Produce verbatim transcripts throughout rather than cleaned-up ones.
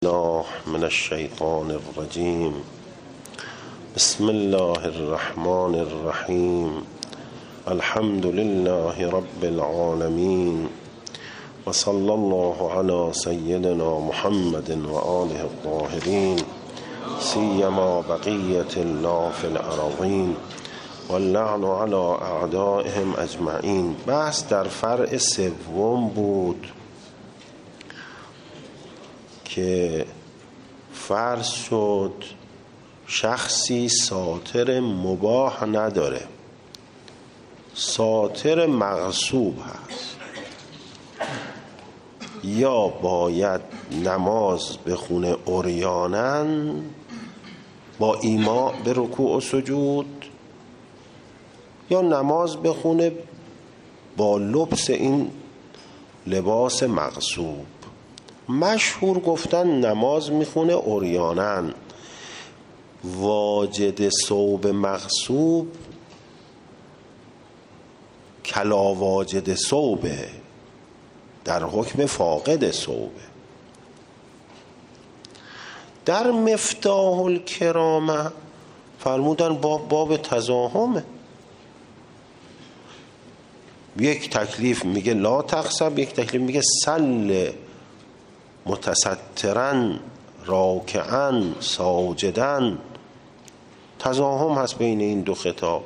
الله من الشیطان الرجیم. بسم الله الرحمن الرحیم. الحمد لله رب العالمین و صلی الله علی سیدنا محمد و آله الطاهرین سیما بقیة الله فی الارضین واللعن علی اعدائهم اجمعین. بحث در فرع سوم بود که فرض شد شخصی ساتر مباح نداره، ساتر مغصوب هست، یا باید نماز بخونه عریاناً با ایماء به رکوع و سجود، یا نماز بخونه با لبس این لباس مغصوب. مشهور گفتن نماز میخونه عریاناً. واجد ثوب مغصوب کلا واجد ثوبه، در حکم فاقد ثوبه. در مفتاح الکرامه فرمودن باب باب تزاحمه. یک تکلیف میگه لا تخسب، یک تکلیف میگه سل متسترن راکعن ساجدن. تزاحم هست بین این دو خطاب.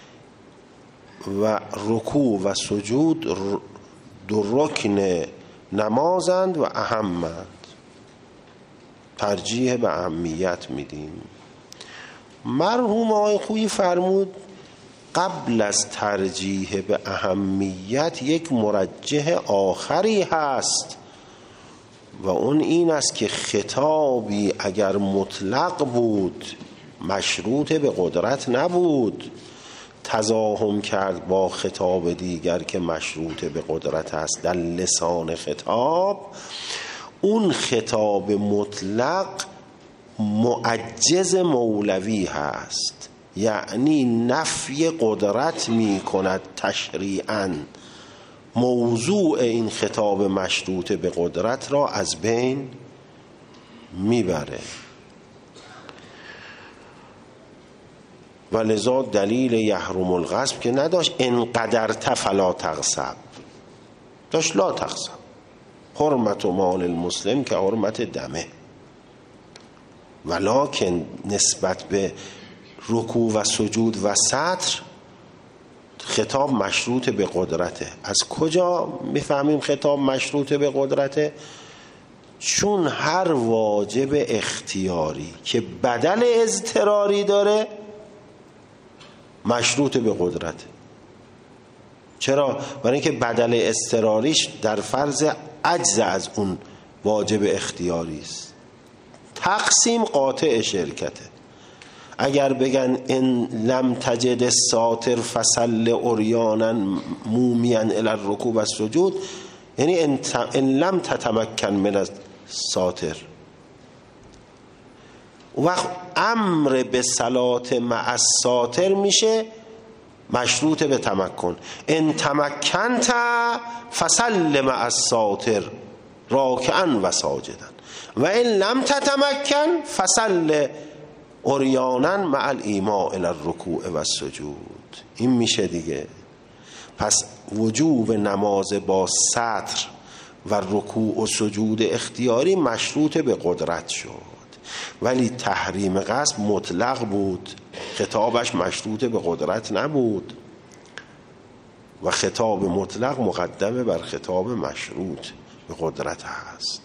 و رکوع و سجود دو رکن نمازند و اهمند، ترجیح به اهمیت میدیم. مرحوم آقای خویی فرمود قبل از ترجیح به اهمیت یک مرجح آخری هست و اون این است که خطابی اگر مطلق بود مشروط به قدرت نبود، تزاحم کرد با خطاب دیگر که مشروط به قدرت است در لسان خطاب، اون خطاب مطلق معجز مولوی هست، یعنی نفی قدرت می کند تشریعاً. موضوع این خطاب مشروط به قدرت را از بین میبره و لذا دلیل یحرم الغصب که نداشت انقدر فلا تغصب، داشت لا تغصب. حرمت و مال المسلم که حرمت دمه، ولکن نسبت به رکوع و سجود و سطر خطاب مشروط به قدرته. از کجا میفهمیم خطاب مشروط به قدرته؟ چون هر واجب اختیاری که بدل اضطراری داره مشروط به قدرته. چرا؟ برای اینکه بدل اضطراریش در فرض عجز از اون واجب اختیاری است. تقسیم قاطع شرکته. اگر بگن ان لم تجد الساتر فصل عریانا مومیا الی الرکوع و السجود، یعنی ان لم تتمکن من الساتر. وقت امر به صلات مع الساتر میشه مشروط به تمکن. ان تمکنت فصل مع الساتر راکعا و ساجدا و ان لم تتمکن فصل عریانا مع الایماء الی الرکوع و السجود. این میشه دیگه. پس وجوب نماز با سطر و رکوع و سجود اختیاری مشروط به قدرت شد، ولی تحریم غصب مطلق بود، خطابش مشروط به قدرت نبود و خطاب مطلق مقدمه بر خطاب مشروط به قدرت هست.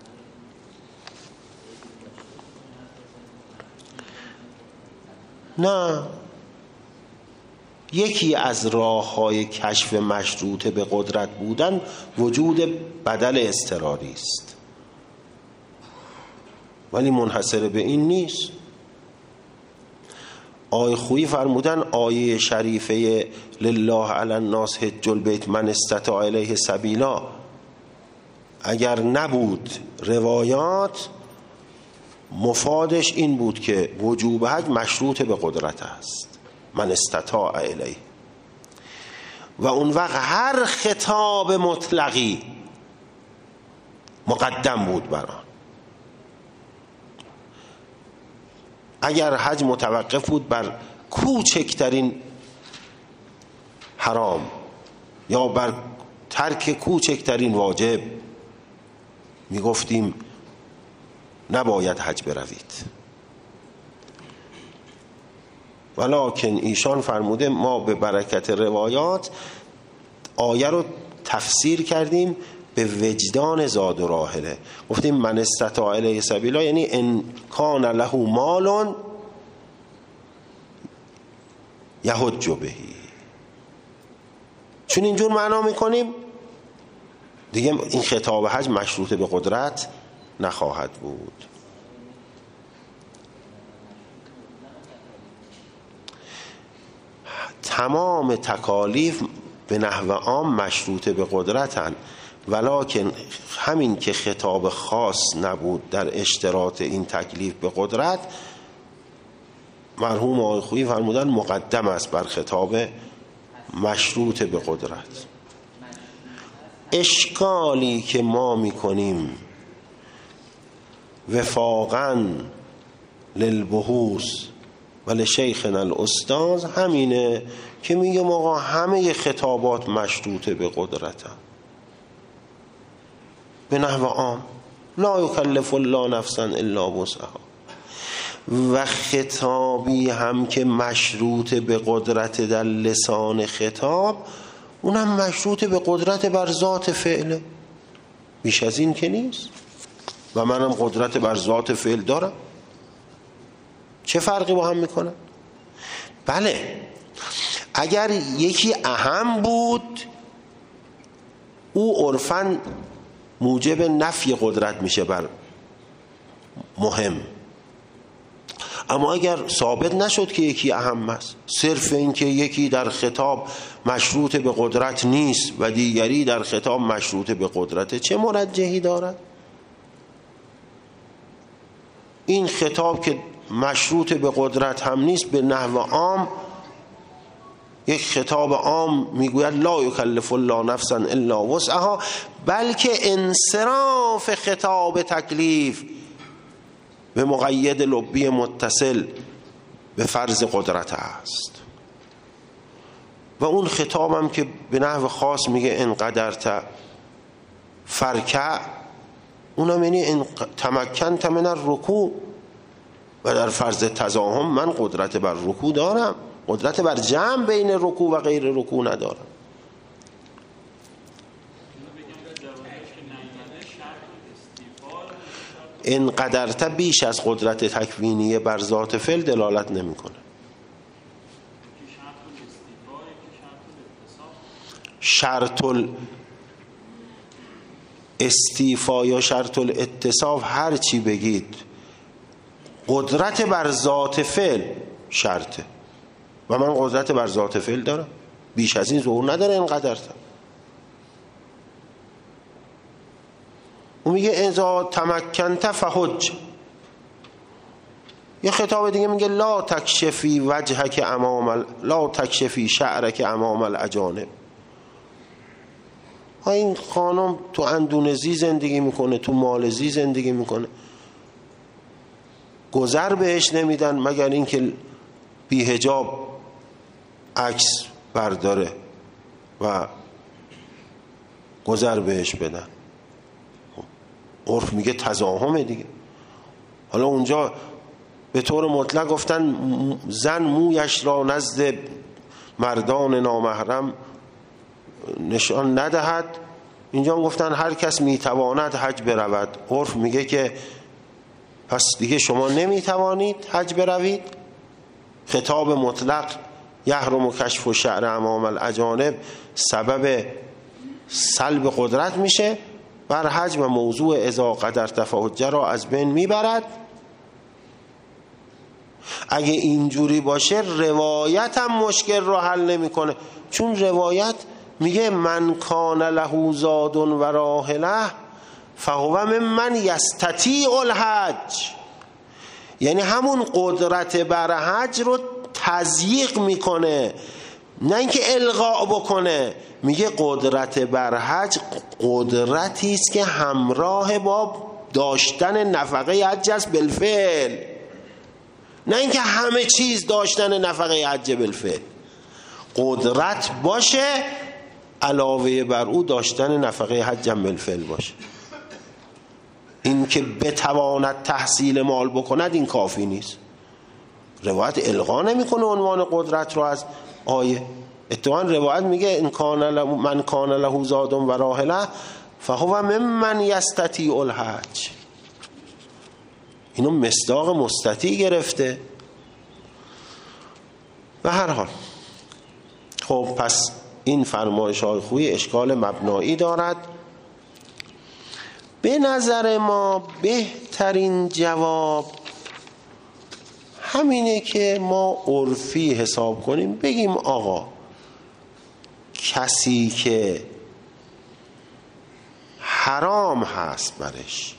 نه، یکی از راه‌های کشف مشروط به قدرت بودن وجود بدل اضطراری است، ولی منحصر به این نیست. آیه خویی فرمودن آیه شریفه لله علی الناس حج البیت من استطاع الیه سبیلا اگر نبود روایات، مفادش این بود که وجوب حج مشروط به قدرت است، من استطاع الیه. و اون وقت هر خطاب مطلقی مقدم بود بر آن. اگر حج متوقف بود بر کوچکترین حرام یا بر ترک کوچکترین واجب، میگفتیم نباید حج بروید. ولکن ایشان فرموده ما به برکت روایات آیه رو تفسیر کردیم به وجدان زاد و راحله. گفتیم من استطاع الیه سبیلا، یعنی ان کان له مال یحج بهی. چون اینجور معنا میکنیم دیگه این خطاب حج مشروط به قدرت نخواهد بود. تمام تکالیف به نحو عام مشروط به قدرتن، ولکن همین که خطاب خاص نبود در اشتراط این تکلیف به قدرت، مرحوم آقای خویی فرمودن مقدم است بر خطاب مشروط به قدرت. اشکالی که ما میکنیم وفاقاً للبحوث و لشیخنا الاستاذ همینه که میگم آقا همه خطابات مشروط به قدرتن به نحو عام، لا یکلف الله نفسا الا وسعها. و خطابی هم که مشروط به قدرت در لسان خطاب، اونم مشروط به قدرت بر ذات فعله، بیش از این که نیست. و منم قدرت بر ذات فعل دارم، چه فرقی با هم میکنه؟ بله اگر یکی اهم بود او عرفاً موجب نفی قدرت میشه بر مهم، اما اگر ثابت نشد که یکی اهم است، صرف این که یکی در خطاب مشروط به قدرت نیست و دیگری در خطاب مشروط به قدرت، چه مرجحی دارد؟ این خطاب که مشروط به قدرت هم نیست به نحو عام، یک خطاب عام میگوید لا یکلف الله نفسا الا وسعها، بلکه انصراف خطاب تکلیف به مقید لبی متصل به فرض قدرت است. و اون خطاب هم که به نحو خاص میگه ان قدرت فرکع، اونم یعنی ان تمکنت من الرکوع، و در فرض تزاحم من قدرت بر رکوع دارم، قدرت بر جمع بین رکوع و غیر رکوع ندارم. این قدرت بیش از قدرت تکوینیه بر ذات فعل دلالت نمیکنه. شرط الاستیفا یا شرط الاتصاف هر چی بگید، قدرت بر ذات فعل شرطه و من قدرت بر ذات فعل دارم، بیش از این ظهور نداره. این قدرت اون میگه اذا تمکنت فحج. یه خطاب دیگه میگه لا تکشفی وجهک امام لا تکشفی شعرک امام الاجانب. ها این خانم تو اندونزی زندگی میکنه، تو مالزی زندگی میکنه، گذر بهش نمیدن مگر اینکه بی حجاب عکس برداره و گذر بهش بدن. عرف میگه تزاحمه دیگه. حالا اونجا به طور مطلق گفتن زن مویش را نزد مردان نامحرم نشان ندهد، اینجا گفتن هر کس میتواند حج برود. عرف میگه که پس دیگه شما نمیتوانید حج بروید. خطاب مطلق یحرم کشف و شعر امام الاجانب سبب سلب قدرت میشه بر حج و موضوع اذا قدرت فحج را از بین میبرد. اگه اینجوری باشه روایت هم مشکل رو حل نمیکنه، چون روایت میگه من کان له زاد و راحله فهو ممن یستطیع الحج، یعنی همون قدرت بر حج رو تضییق میکنه، نه اینکه الغاء بکنه. میگه قدرت بر حج قدرتی است که همراه با داشتن نفقه حج است بالفعل، نه اینکه همه چیز داشتن نفقه حج بالفعل. قدرت باشه علاوه بر او داشتن نفقه حج بالفعل باشه. این که بتواند تحصیل مال بکند این کافی نیست. روایت الغا نمیکنه عنوان قدرت رو از آیه. اتفاقا روایت میگه این کان له من کان له زاد و راحله فهو ممن یستطیع الحج. اینو مصداق مستطیع گرفته. به هر حال خب پس این فرمایش های خوی اشکال مبنایی دارد. به نظر ما بهترین جواب همینه که ما عرفی حساب کنیم، بگیم آقا کسی که حرام هست برش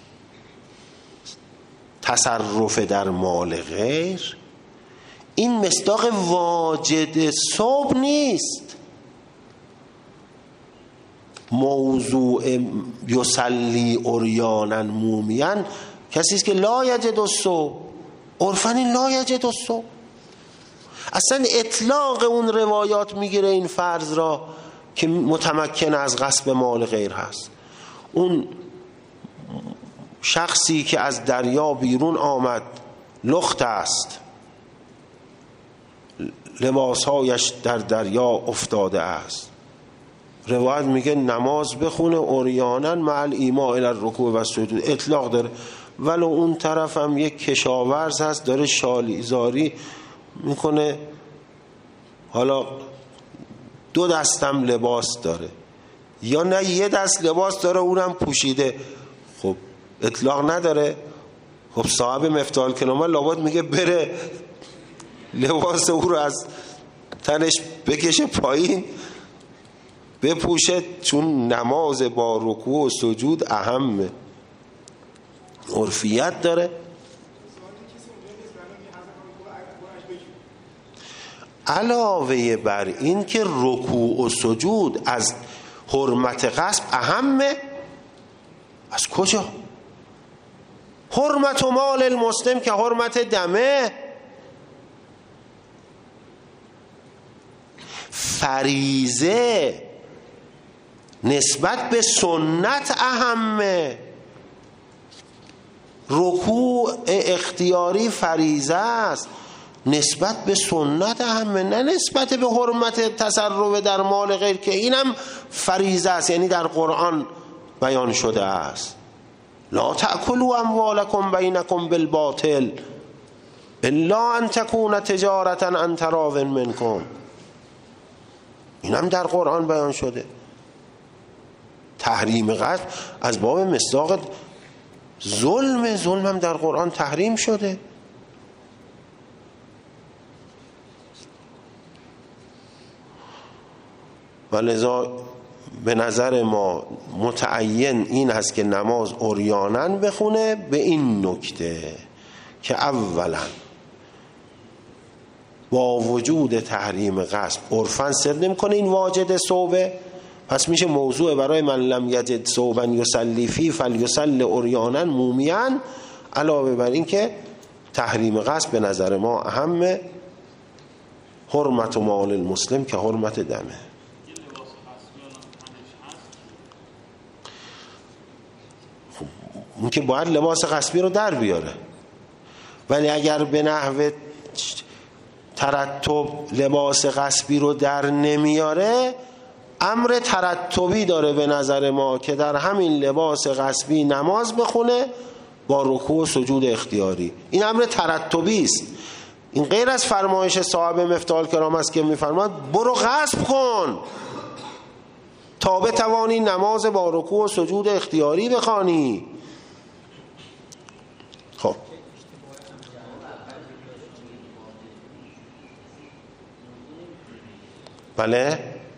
تصرف در مال غیر، این مصداق واجد صوب نیست. موضوع یصلی عریانا مومیا کسی است که لا یجد الصوب، عرفاً لا یجد الصوب. اصلا اطلاق اون روایات میگیره این فرض را که متمکن از غصب مال غیر هست. اون شخصی که از دریا بیرون آمد لخت است، لباسهایش در دریا افتاده است، روایت میگه نماز بخونه عریانا مع الایماء الی الرکوع و السجود، اطلاق داره. ولو اون طرف هم یک کشاورز هست داره شالیزاری میکنه، حالا دو دستم لباس داره یا نه یه دست لباس داره اونم پوشیده، خب اطلاق نداره. خب صاحب مفتاح الکلمه لابد میگه بره لباس او رو از تنش بکشه پایین بپوشه، چون نماز با رکوع و سجود اهمه، عرفیت داره. علاوه بر این که رکوع و سجود از حرمت غصب اهمه، از کجا؟ حرمت و مال المسلم که حرمت دمه. فریضه نسبت به سنت اهمه. رکوع اختیاری فریضه است، نسبت به سنت اهمه، نه نسبت به حرمت تصرف در مال غیر که اینم فریضه است، یعنی در قرآن بیان شده است. لا تأکلوا اموالکم بینکم بالباطل الا ان تکون تجارتا عن تراض منکم، اینم در قرآن بیان شده. تحریم غصب از باب مصداق ظلم، ظلم هم در قرآن تحریم شده. ولذا به نظر ما متعین این هست که نماز عریانا بخونه، به این نکته که اولا با وجود تحریم غصب عرفاً سر نمی‌کنه این واجد صوبه، پس میشه موضوع برای من لم یجد صوبا یصلی فی فلیصلی عریانا مومیا. علاوه بر این که تحریم غصب به نظر ما اهمه، حرمت و مال المسلم که حرمت دمه. خب اون که باید لباس غصبی رو در بیاره، ولی اگر به نحو ترتب لباس غصبی رو در نمیاره، امر ترتبی داره به نظر ما که در همین لباس غصبی نماز بخونه با رکوع و سجود اختیاری. این امر ترتبی است. این غیر از فرمایش صاحب مفتاح الکرام است که میفرماد برو غصب کن تا بتوانی نماز با رکوع و سجود اختیاری بخوانی. خب بله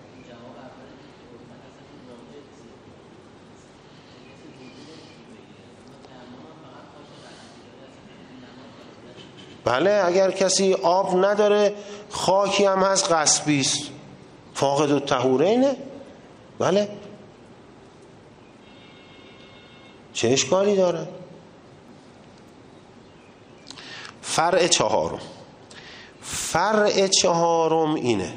بله اگر کسی آب نداره، خاکی هم هست غصبی است، فاقد الطهورینه، بله چه اشکالی داره؟ فرع چهارم فرع چهارم اینه.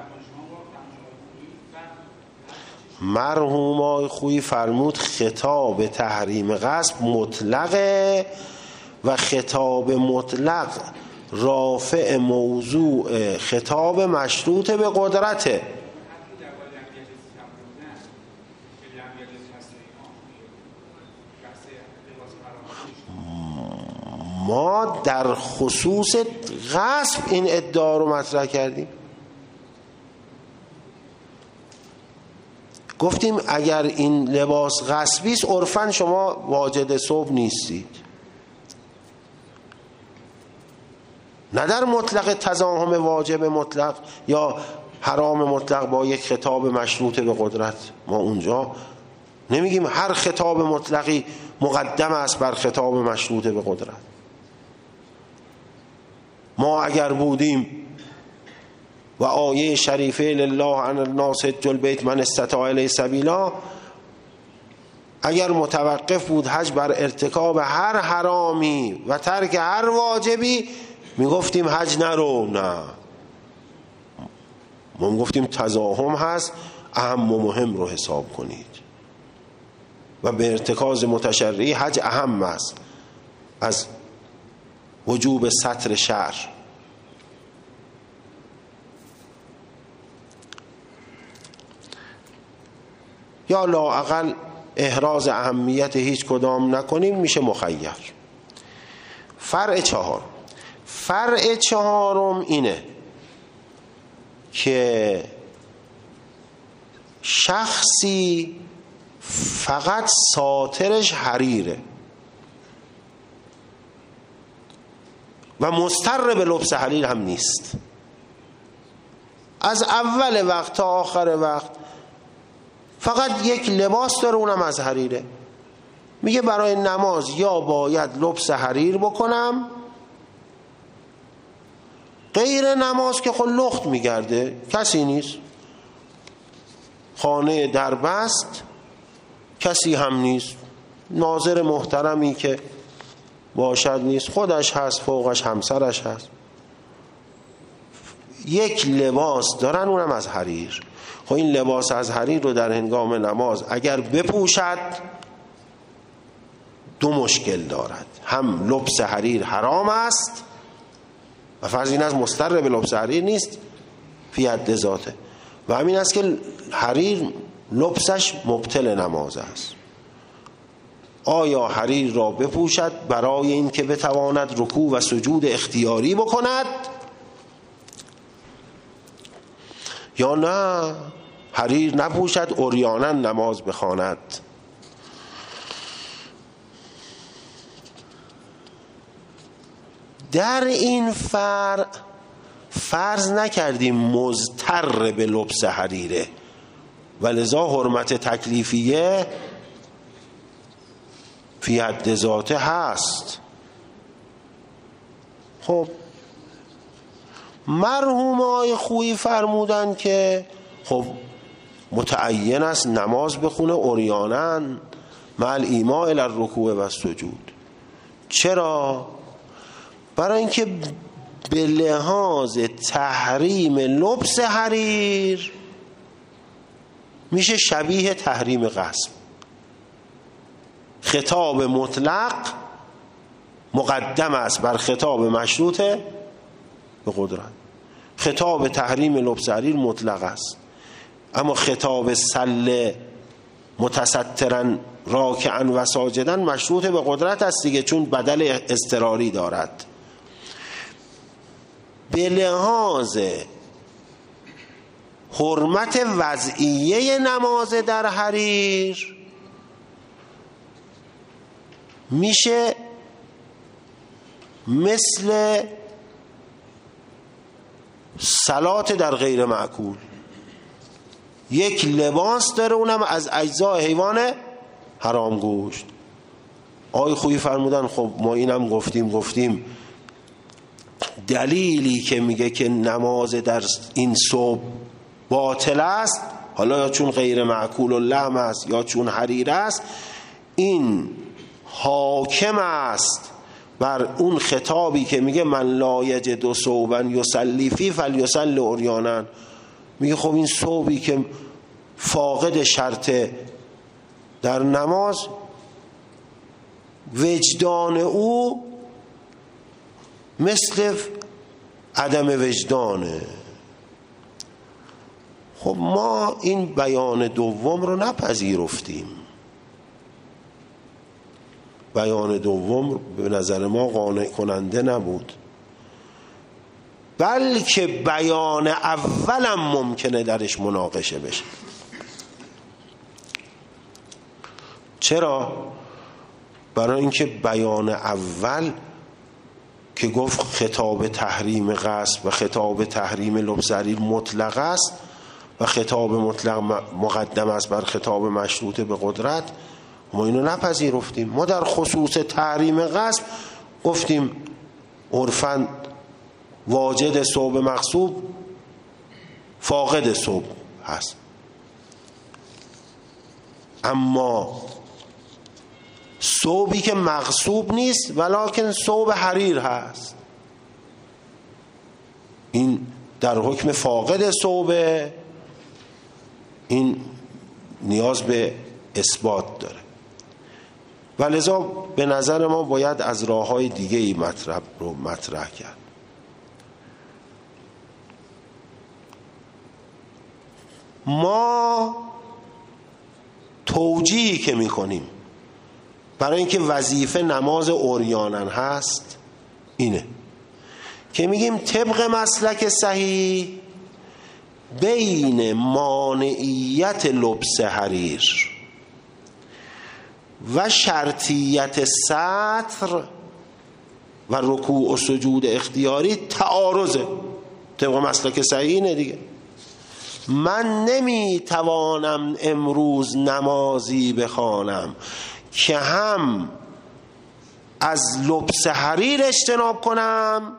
مرحوم آقای خویی فرمود خطاب تحریم غصب مطلقه و خطاب مطلق رافع موضوع خطاب مشروط به قدرته. ما در خصوص غصب این ادعا رو مطرح کردیم، گفتیم اگر این لباس غصبی است عرفاً شما واجد صبح نیستید. نه در مطلق تزاحم واجب مطلق یا حرام مطلق با یک خطاب مشروط به قدرت. ما اونجا نمیگیم هر خطاب مطلقی مقدم است بر خطاب مشروط به قدرت. ما اگر بودیم و آیه شریفه لله عن الناس حج البیت من استطاع الیه سبیلا اگر متوقف بود حج بر ارتکاب هر حرامی و ترک هر واجبی، میگفتیم حج نرو. نه، ما میگفتیم تزاحم هست، اهم و مهم رو حساب کنید و به ارتکاز متشرعی حج اهم است از وجوب ستر شعر. یا لااقل احراز اهمیت هیچ کدام نکنیم، میشه مخیر. فرع چهار فرع چهارم اینه که شخصی فقط ساترش حریره و مضطر به لبس حریر هم نیست، از اول وقت تا آخر وقت فقط یک لباس داره، اونم از حریره. میگه برای نماز یا باید لبس حریر بکنم، غیر نماز که خود لخت میگرده، کسی نیست، خانه در بست، کسی هم نیست، ناظر محترمی که باشد نیست، خودش هست، فوقش همسرش هست، یک لباس دارن اونم از حریر. خب این لباس از حریر رو در هنگام نماز اگر بپوشد دو مشکل دارد، هم لبس حریر حرام است و فرض این است مضطر به لبس حریر نیست فی حد ذاته، و همین است که حریر لبسش مبطل نماز است. آیا حریر را بپوشد برای این که بتواند رکوع و سجود اختیاری بکند یا نه حریر نپوشد عریانا نماز بخواند؟ در این فرع فرض نکردیم مضطر به لبس حریره و لذا حرمت تکلیفیه فی حد ذاته هست. خب مرحوم آقای خویی فرمودن که خب متعین است نماز بخونه عریانا مع الایماء الی الرکوع و السجود. چرا؟ برای اینکه به لحاظ تحریم لبس حریر میشه شبیه تحریم غصب. خطاب مطلق مقدم است بر خطاب مشروط به قدرت. خطاب تحریم لبس حریر مطلق است، اما خطاب سل متسترن راکعا و ساجدن مشروط به قدرت است دیگه، چون بدل اضطراری دارد. به لحاظ حرمت وضعیه نماز در حریر میشه مثل صلات در غیر معقول، یک لباس داره اونم از اجزای حیوان حرام گوشت. آقای خویی فرمودن خب ما اینم گفتیم گفتیم دلیلی که میگه که نماز در این صبح باطل است، حالا یا چون غیر معقول و لحم است یا چون حریر است، این حاکم است بر اون خطابی که میگه من لا یجد ثوبا یصلی فیه فلیصلی عریانا. میگه خب این ثوبی که فاقد شرط در نماز، وجدان او مثل عدم وجدانه. خب ما این بیان دوم رو نپذیرفتیم. بیان دوم به نظر ما قانع کننده نبود، بلکه بیان اولم ممکنه درش مناقشه بشه. چرا؟ برای اینکه بیان اول که گفت خطاب تحریم غصب و خطاب تحریم لبس حریر مطلق است و خطاب مطلق مقدم است بر خطاب مشروط به قدرت، ما اینو نپذیرفتیم. ما در خصوص تحریم غصب گفتیم عرفاً واجد ثوب مغصوب فاقد ثوب هست، اما ثوبی که مغصوب نیست ولکن ثوب حریر هست، این در حکم فاقد ثوب، این نیاز به اثبات داره. ولذا به نظر ما باید از راه‌های دیگه‌ای مطلب رو مطرح کرد. ما توجیهی که می‌کنیم برای اینکه وظیفه نماز عریانن هست اینه که میگیم طبق مسلک صحیح بین مانعیت لبس حریر و شرطیت ستر و رکوع و سجود اختیاری تعارضه. طبق مسلک صحیح اینه دیگه. من نمیتوانم امروز نمازی بخوانم که هم از لبس حریر اجتناب کنم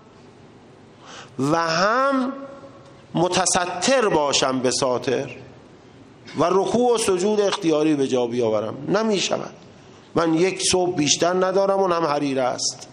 و هم متستر باشم به ساتر و رکوع و سجود اختیاری به جا بیاورم. نمی شود. من یک ثوب بیشتر ندارم اون هم حریر است.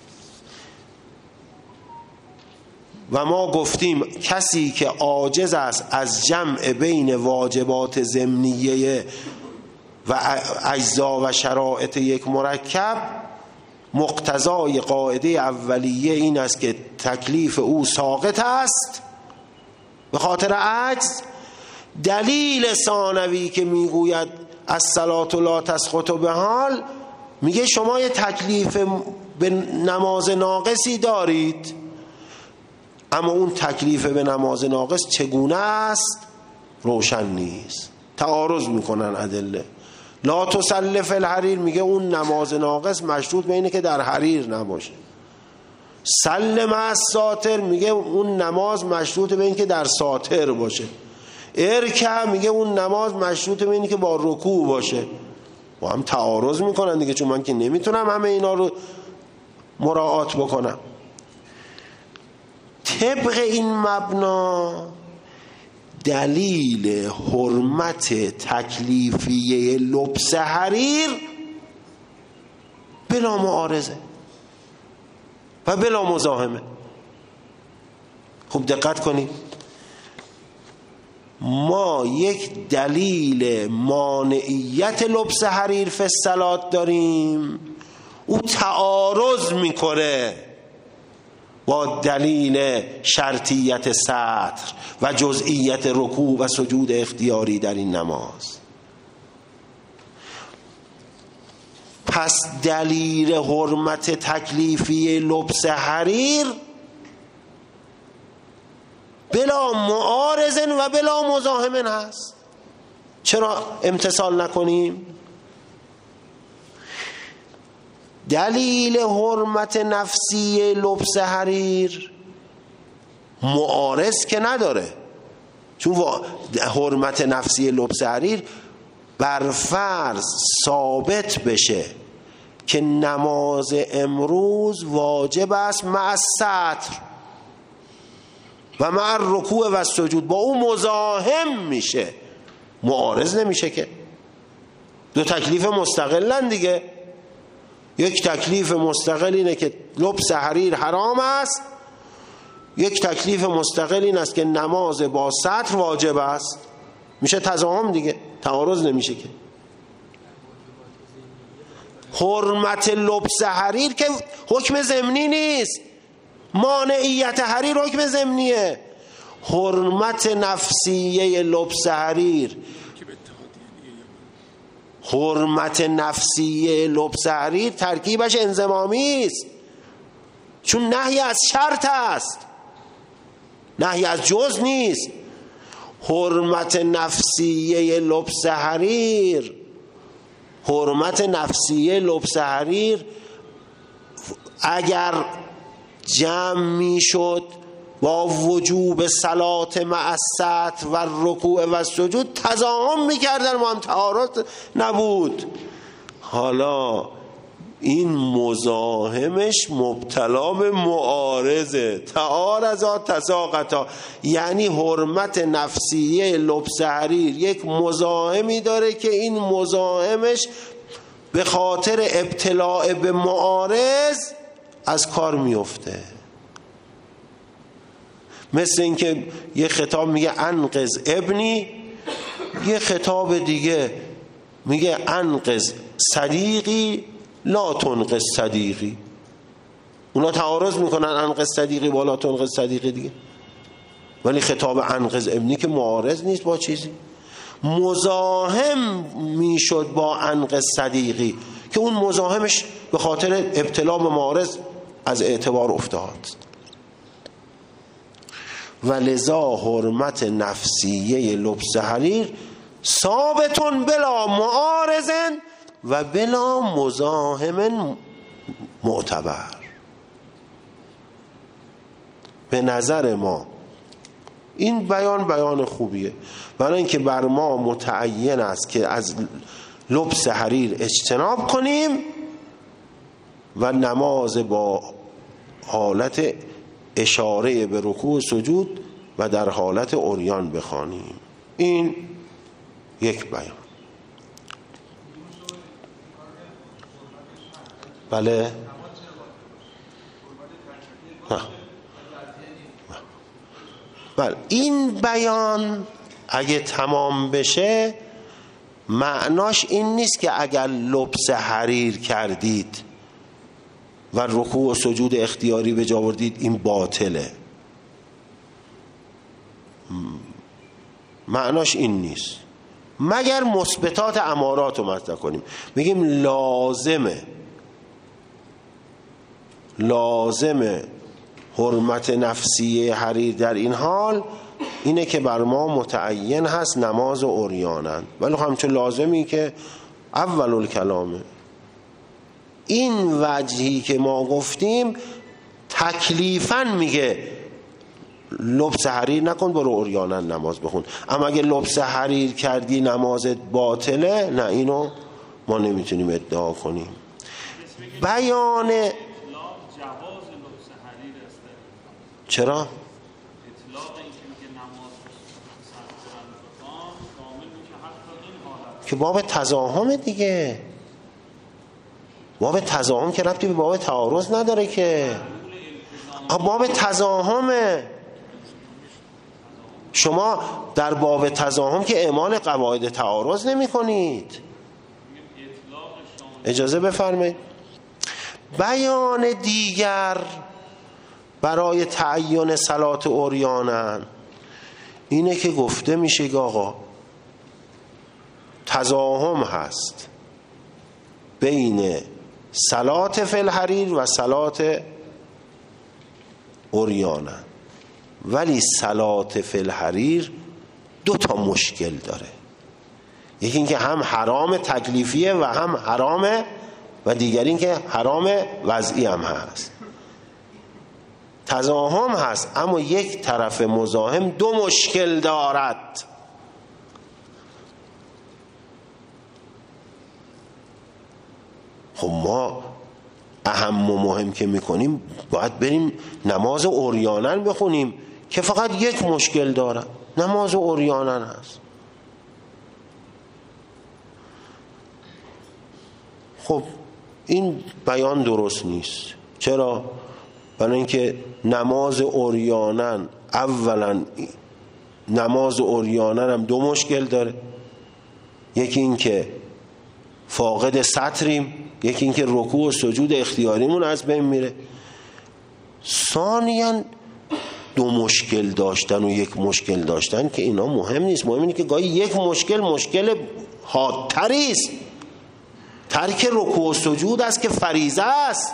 و ما گفتیم کسی که عاجز است از جمع بین واجبات ضمنیه و اجزا و شرایط یک مرکب، مقتضای قاعده اولیه این است که تکلیف او ساقط است به خاطر عجز. دلیل ثانوی که میگوید الصلاة لا تسقط به حال، میگه شما یه تکلیف به نماز ناقصی دارید، اما اون تکلیف به نماز ناقص چگونه است روشن نیست. تعارض میکنن ادله. لا تصلی فی الحریر میگه اون نماز ناقص مشروط به اینه که در حریر نباشه. صل مع الساتر میگه اون نماز مشروط به اینه که در ساتر باشه. ارکع میگه اون نماز مشروط به اینه که با رکوع باشه. با هم تعارض میکنن دیگه، چون من که نمیتونم همه اینا رو مراعات بکنم. طبق این مبنا دلیل حرمت تکلیفیه لبس حریر بلا معارضه و بلا مزاحمه. خوب دقت کنید، ما یک دلیل مانعیت لبس حریر فی الصلاة داریم، او تعارض میکنه با دلیل شرطیت ستر و جزئیت رکوع و سجود اختیاری در این نماز. پس دلیل حرمت تکلیفی لبس حریر بلا معارضن و بلا مزاحمن هست. چرا امتثال نکنیم؟ دلیل حرمت نفسی لبس حریر معارض که نداره، چون حرمت نفسی لبس حریر بر فرض ثابت بشه که نماز امروز واجب است مع الستر و مع الرکوع و سجود، با اون مزاحم میشه، معارض نمیشه که. دو تکلیف مستقلن دیگه. یک تکلیف مستقل اینه که لبس حریر حرام است، یک تکلیف مستقل این است که نماز با ستر واجب است. میشه تضاهم دیگه، تعارض نمیشه که. حرمت لبس حریر که حکم ضمنی نیست، مانعیت حریر حکم ضمنیه. حرمت نفسیه لبس حریر، حرمت نفسیه لبس حریر ترکیبش انضمامی است، چون نهی از شرط است، نهی از جز نیست. حرمت نفسیه لبس حریر، حرمت نفسیه لبس حریر اگر جمع می شد با وجوب صلات مع السطر و رکوع و سجود تضاهم می کردن و هم تعارض نبود. حالا این مزاحمش مبتلا به معارضه، تعارضا تساقطا، یعنی حرمت نفسیه لبس حریر یک مزاحمی داره که این مزاحمش به خاطر ابتلاع به معارض از کار میفته. مثل اینکه یه خطاب میگه انقذ ابنی، یه خطاب دیگه میگه انقذ صدیقی لا تنقذ صدیقی. اونا تعارض میکنن انقذ صدیقی با لا تنقذ صدیقی دیگه، ولی خطاب انقذ ابنی که معارض نیست با چیزی، مزاحم میشد با انقذ صدیقی که اون مزاحمش به خاطر ابتلا به معارض از اعتبار افتاد. و لذا حرمت نفسیه لبس حریر ثابتون بلا معارضن و بلا مزاحم معتبر. به نظر ما این بیان بیان خوبیه، برای اینکه بر ما متعین است که از لبس حریر اجتناب کنیم و نماز با حالت اشاره به رکوع و سجود و در حالت عریان بخوانیم. این یک بیان. بله بله این بیان اگه تمام بشه معناش این نیست که اگر لبس حریر کردید و رکوع و سجود اختیاری به جا آوردید این باطله. معناش این نیست، مگر مثبتات امارات رو مطرح کنیم. میگیم لازمه لازمه حرمت نفسی حریر در این حال اینه که بر ما متعین هست نماز عریانن، ولی همچون لازمی که اول الکلامه. این وجهی که ما گفتیم تکلیفاً میگه لبس حریر نکن برو عریانن نماز بخون، اما اگه لبس حریر کردی نمازت باطله، نه، اینو ما نمیتونیم ادعا کنیم. بیان چرا؟ که باب تضاهم دیگه، باب تضاهم که ربطی به باب تعارض نداره که، باب تضاهمه. شما در باب تضاهم که اعمال قواعد تعارض نمی کنید. اجازه بفرمایید. بیان دیگر برای تعیین صلات عریانن اینه که گفته میشه که آقا تضاهم هست بین صلات فی الحریر و صلات عریانن، ولی صلات فی الحریر دو تا مشکل داره. یکی این که هم حرام تکلیفیه و هم حرام، و دیگر این که حرام وضعی هم هست. تضاهم هست اما یک طرف مزاحم دو مشکل دارد. خب ما اهم و مهم که میکنیم باید بریم نماز عریانن بخونیم که فقط یک مشکل داره، نماز عریانن هست. خب این بیان درست نیست. چرا؟ برای اینکه نماز عریانن، اولا نماز عریانن هم دو مشکل داره. یکی این که فاقد سطریم، یکی این که رکوع و سجود اختیاریمون از بین میره. ثانیاً دو مشکل داشتن و یک مشکل داشتن که اینا مهم نیست. مهم اینه که گاهی یک مشکل مشکل حادتری است. ترک رکوع و سجود است که فریضه است.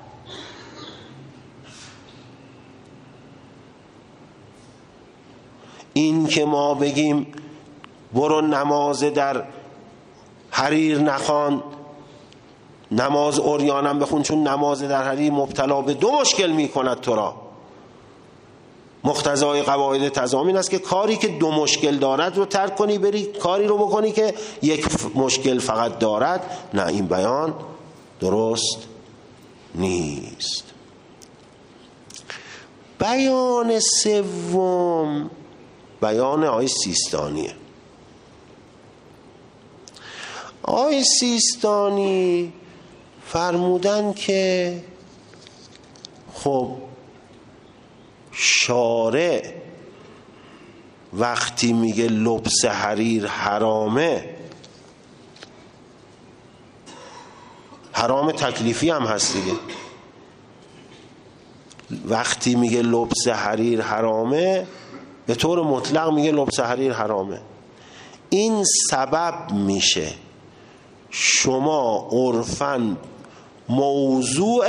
این که ما بگیم برو نماز در حریر نخوان، نماز عریانم بخون چون نماز در حریر مبتلا به دو مشکل میکند تو را، مقتضای قواعد تضامین است که کاری که دو مشکل دارد رو ترک کنی بری کاری رو بکنی که یک مشکل فقط دارد. نه، این بیان درست نیست. بیان سوم بیان آقای سیستانیه. آقای سیستانی فرمودن که خب شارع وقتی میگه لبس حریر حرامه، حرام تکلیفی هم هست دیگه. وقتی میگه لبس حریر حرامه، به طور مطلق میگه لبس حریر حرامه. این سبب میشه شما عرفاً موضوع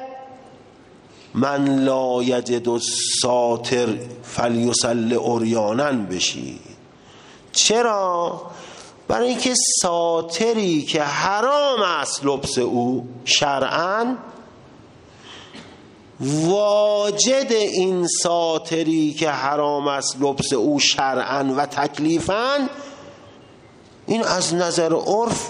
من لا یجد الساتر فلیصلی عریانا بشی. چرا؟ برای اینکه ساتری که حرام است لبس او شرعاً، واجد این ساتری که حرام است لبس او شرعاً و تکلیفاً، این از نظر عرف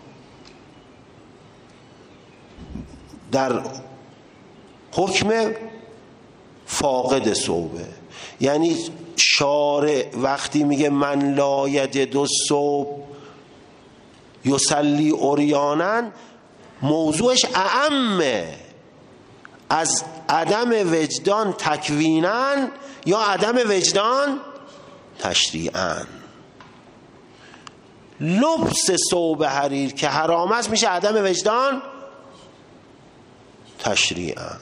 در حکم فاقد ثوبه. یعنی شارع وقتی میگه من لا یجد الثوب یصلی عریانا، موضوعش اعمه از عدم وجدان تکویناً یا عدم وجدان تشریعاً. لبس ثوب حریر که حرام است میشه عدم وجدان تشریعاً.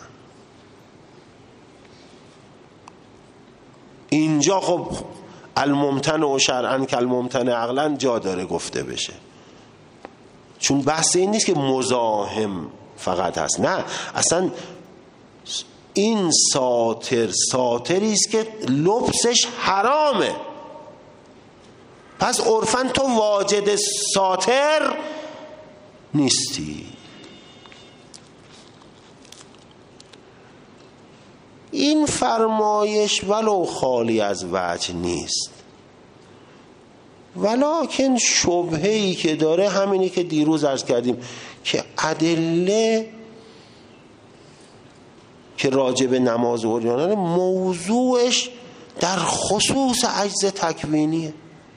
اینجا خب الممتنع شرعاً که الممتنع عقلاً جا داره گفته بشه، چون بحث این نیست که مزاحم فقط هست. نه، اصلا این ساتر ساتری است که لبسش حرامه. پس عرفاً تو واجد ساتر نیستی. این فرمایش ولو خالی از وجه نیست، ولکن شبهه‌ای که داره همینی که دیروز عرض کردیم که ادله که راجع به نماز عریانه موضوعش در خصوص عجز تکوینیه.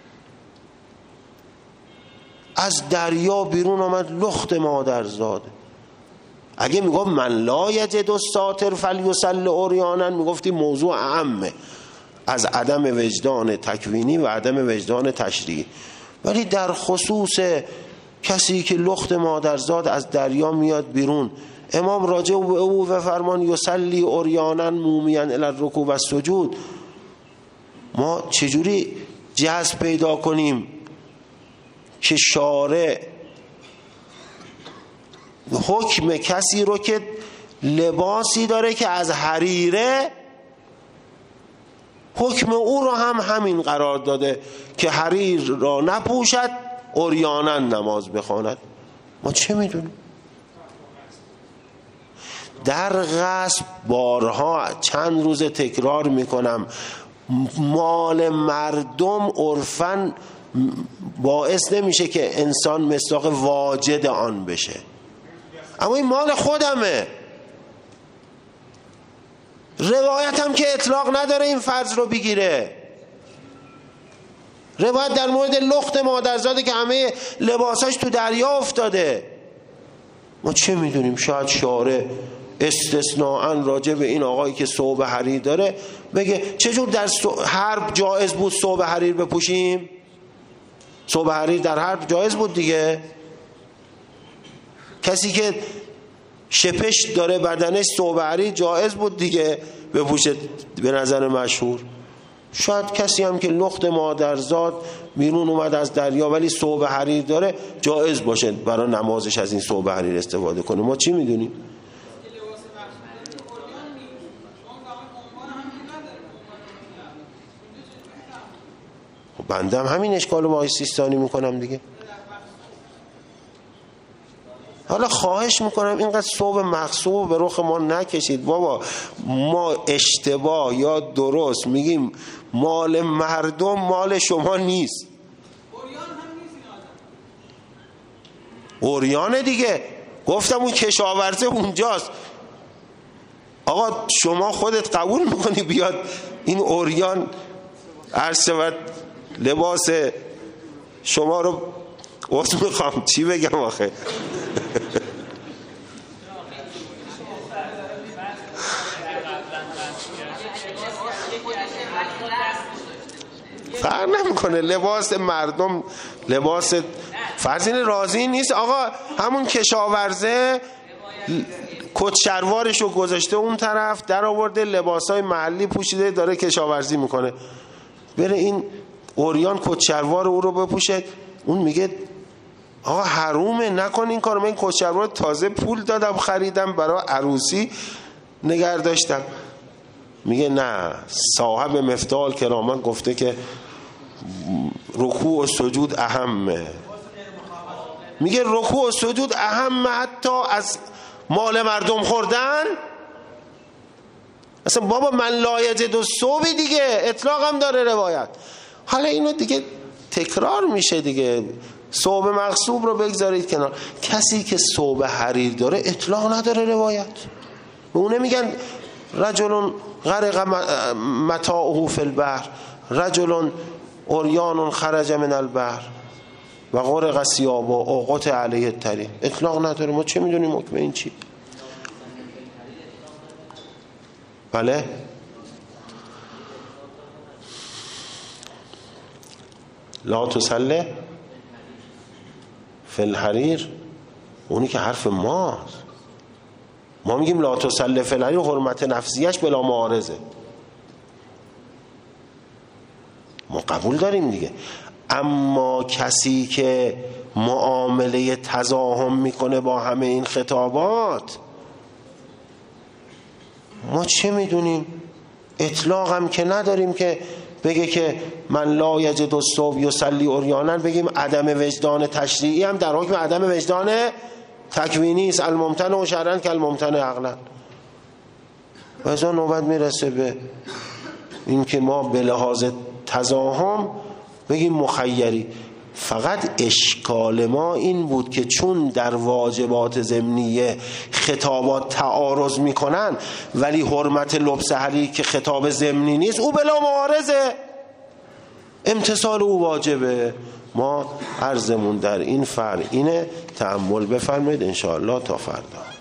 از دریا بیرون آمد لخت مادرزاده. اگه میگفت من لا یجد الساتر فلیصلی عریانا، میگفتی موضوع عامه از عدم وجدان تکوینی و عدم وجدان تشریعی. ولی در خصوص کسی که لخت مادرزاد از دریا میاد بیرون، امام راجع به او و فرمان یصلی عریانا مومیا الی الرکوع و السجود، ما چجوری جذب پیدا کنیم که شارع حکم کسی رو که لباسی داره که از حریره، حکم او رو هم همین قرار داده که حریر را نپوشد عریانا نماز بخواند؟ ما چه میدونیم؟ در غصب بارها چند روز تکرار میکنم، مال مردم عرفاً باعث نمیشه که انسان مصداق واجد آن بشه، اما این مال خودمه. روایت هم که اطلاق نداره این فرض رو بگیره. روایت در مورد لخت مادرزاده که همه لباساش تو دریا افتاده. ما چه میدونیم، شاید شارع استثناءً راجع به این آقایی که ثوب حریر داره بگه چجور در حرب جایز بود ثوب حریر بپوشیم؟ ثوب حریر در حرب جایز بود دیگه. کسی که شپش داره بدنش ثوب حریر جایز بود دیگه بپوشه به نظر مشهور. شاید کسی هم که لخت مادرزاد بیرون اومد از دریا ولی ثوب حریر داره جایز باشه برای نمازش از این ثوب حریر استفاده کنه. ما چی میدونیم؟ بنده هم همین اشکال با آقای سیستانی میکنم دیگه. حالا خواهش میکنم اینقدر ثوب مغصوب به رخ ما نکشید بابا. ما اشتباه یا درست میگیم مال مردم مال شما نیست. عریانه دیگه. گفتم اون کشاورزه اونجاست. آقا شما خودت قبول میکنی بیاد این عریان عرض شود لباس شما رو واسه میخوام چی بگم آخه فرق نمیکنه لباس مردم لباس فرزین راضی نیست. آقا همون کشاورزه کت شلوارشو گذاشته اون طرف در آورده لباسای محلی پوشیده داره کشاورزی میکنه. بره این عریان کت شلوار او رو بپوشه. اون میگه آقا حرومه نکن این کارو. من این کت شلوار تازه پول دادم خریدم برای عروسی نگه داشتم. میگه نه صاحب مفتاح کرامت گفته که رکوع و سجود اهمه. میگه رکوع و سجود اهمه حتی از مال مردم خوردن. اصلا بابا من لایجه دو صوبی دیگه اطلاق هم داره روایت. حالا اینو دیگه تکرار میشه دیگه. ثوب مغصوب رو بگذارید کنار. کسی که ثوب حریر داره اطلاق نداره روایت. به اونه میگن رجل غرق متاعه فی البحر رجل عریان خرج من البحر و غرق ثیابه و قطع علیه الطریق. اطلاق نداره. ما چه میدونیم حکم این چی؟ بله لا تصلی فی الحریر اونی که حرف ماست. ما میگیم لا تصلی فی الحریر حرمت نفسیش بلا معارضه. ما قبول داریم دیگه. اما کسی که معامله تزاحم میکنه با همه این خطابات ما چه میدونیم؟ اطلاق هم که نداریم که بگه که من لا یجد الثوب یصلی عریانا بگیم عدم وجدان تشریعی هم در حکم عدم وجدان تکوینی است. الممتنع شرعاً کالممتنع عقلاً. و از آن نوبت میرسه به این که ما به لحاظ تزاحم بگیم مخیری. فقط اشکال ما این بود که چون در واجبات ضمنیه خطابات تعارض میکنن ولی حرمت لبس حریر که خطاب ضمنی نیست او بلا معارضه، امتثال او واجبه. ما عرضمون در این فرع اینه. تأمل بفرمایید انشاءالله تا فردا.